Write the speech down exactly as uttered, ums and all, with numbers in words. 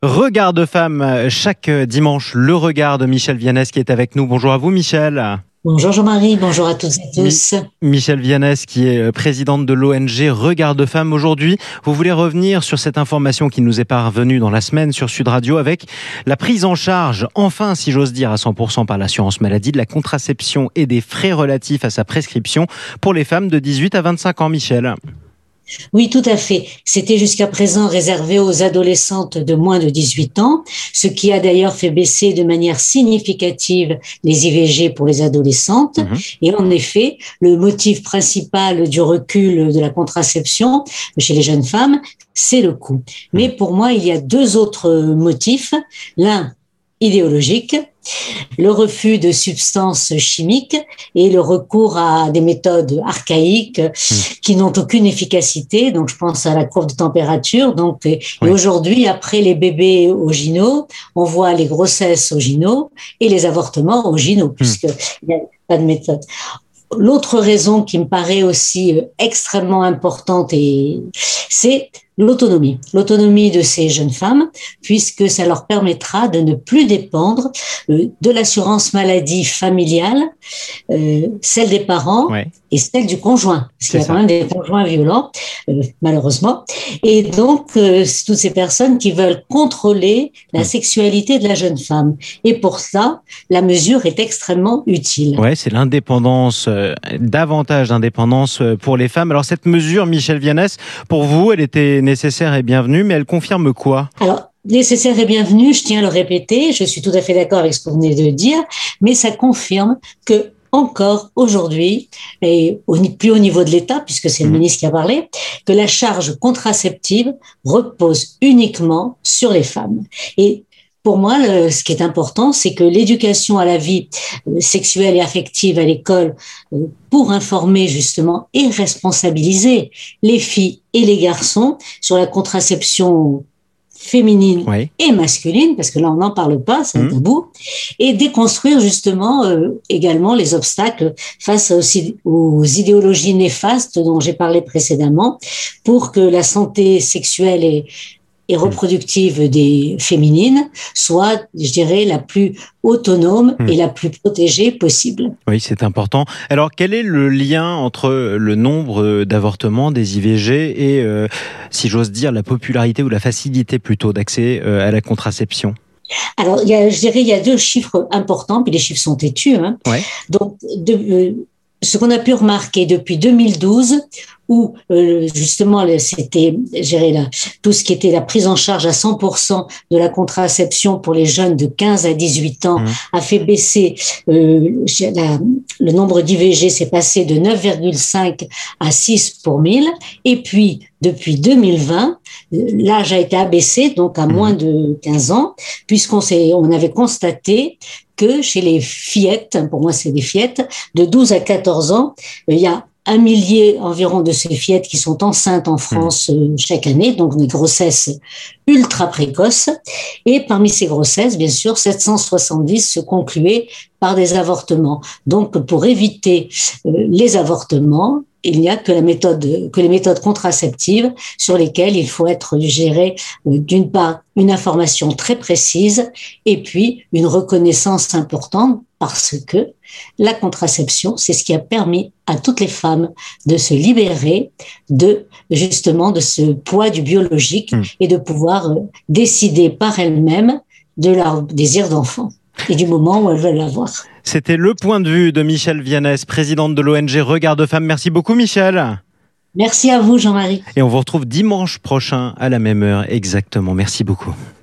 Regard de femme, chaque dimanche, le regard de Michèle Viannès qui est avec nous. Bonjour à vous Michèle. Bonjour Jean-Marie, bonjour à toutes et tous. Michèle Viannès qui est présidente de l'O N G Regard de femme. Aujourd'hui, vous voulez revenir sur cette information qui nous est parvenue dans la semaine sur Sud Radio avec la prise en charge, enfin si j'ose dire, à cent pour cent par l'assurance maladie de la contraception et des frais relatifs à sa prescription pour les femmes de dix-huit à vingt-cinq ans, Michèle. Oui, tout à fait. C'était jusqu'à présent réservé aux adolescentes de moins de dix-huit ans, ce qui a d'ailleurs fait baisser de manière significative les I V G pour les adolescentes. Mmh. Et en effet, le motif principal du recul de la contraception chez les jeunes femmes, c'est le coût. Mais pour moi, il y a deux autres motifs. L'un, idéologique, le refus de substances chimiques et le recours à des méthodes archaïques mmh. qui n'ont aucune efficacité. Donc, je pense à la courbe de température. Donc, et oui. aujourd'hui, après les bébés vaginaux, on voit les grossesses vaginaux et les avortements vaginaux, mmh. puisqu'il n'y a pas de méthode. L'autre raison qui me paraît aussi extrêmement importante, et c'est l'autonomie. L'autonomie de ces jeunes femmes, puisque ça leur permettra de ne plus dépendre de l'assurance maladie familiale, euh, celle des parents ouais. et celle du conjoint. Parce qu'il y a ça. quand même des conjoints violents, euh, malheureusement. Et donc, euh, toutes ces personnes qui veulent contrôler la mmh. sexualité de la jeune femme. Et pour ça, la mesure est extrêmement utile. Ouais, c'est l'indépendance, euh, davantage d'indépendance pour les femmes. Alors cette mesure, Michèle Viannès, pour vous, elle était nécessaire et bienvenue, mais elle confirme quoi ? Alors, nécessaire et bienvenue, je tiens à le répéter, je suis tout à fait d'accord avec ce que vous venez de dire, mais ça confirme que encore aujourd'hui, et au plus haut niveau de l'État, puisque c'est le mmh. ministre qui a parlé, que la charge contraceptive repose uniquement sur les femmes. Et pour moi, le, ce qui est important, c'est que l'éducation à la vie sexuelle et affective à l'école, pour informer justement et responsabiliser les filles et les garçons sur la contraception féminine oui. et masculine, parce que là on n'en parle pas, c'est mmh. un tabou, et déconstruire justement euh, également les obstacles face aux, aux idéologies néfastes dont j'ai parlé précédemment, pour que la santé sexuelle et et reproductive des féminines soit, je dirais, la plus autonome mmh. et la plus protégée possible. Oui, c'est important. Alors, quel est le lien entre le nombre d'avortements, des I V G et, euh, si j'ose dire, la popularité ou la facilité plutôt d'accès euh, à la contraception ? Alors, il y a, je dirais, il y a deux chiffres importants, puis les chiffres sont têtus. Hein. Ouais. Donc, de, euh, ce qu'on a pu remarquer depuis deux mille douze, où euh, justement c'était gérer la, tout ce qui était la prise en charge à cent pour cent de la contraception pour les jeunes de quinze à dix-huit ans, mmh. a fait baisser euh, la, le nombre d'I V G, s'est passé de neuf virgule cinq à six pour mille, et puis depuis deux mille vingt, l'âge a été abaissé donc à mmh. moins de quinze ans, puisqu'on s'est, on avait constaté que chez les fillettes, pour moi c'est des fillettes, de douze à quatorze ans, il y a un millier environ de ces fillettes qui sont enceintes en France mmh. chaque année, donc des grossesses ultra précoces. Et parmi ces grossesses, bien sûr, sept cent soixante-dix se concluaient par des avortements. Donc, pour éviter euh, les avortements, il n'y a que la méthode, que les méthodes contraceptives sur lesquelles il faut être géré euh, d'une part une information très précise et puis une reconnaissance importante parce que la contraception, c'est ce qui a permis à toutes les femmes de se libérer de justement de ce poids du biologique mmh. et de pouvoir euh, décider par elles-mêmes de leur désir d'enfant et du moment où elles veulent l'avoir. C'était le point de vue de Michèle Viannès, présidente de l'O N G Regard de femme. Merci beaucoup Michèle. Merci à vous Jean-Marie. Et on vous retrouve dimanche prochain à la même heure exactement. Merci beaucoup.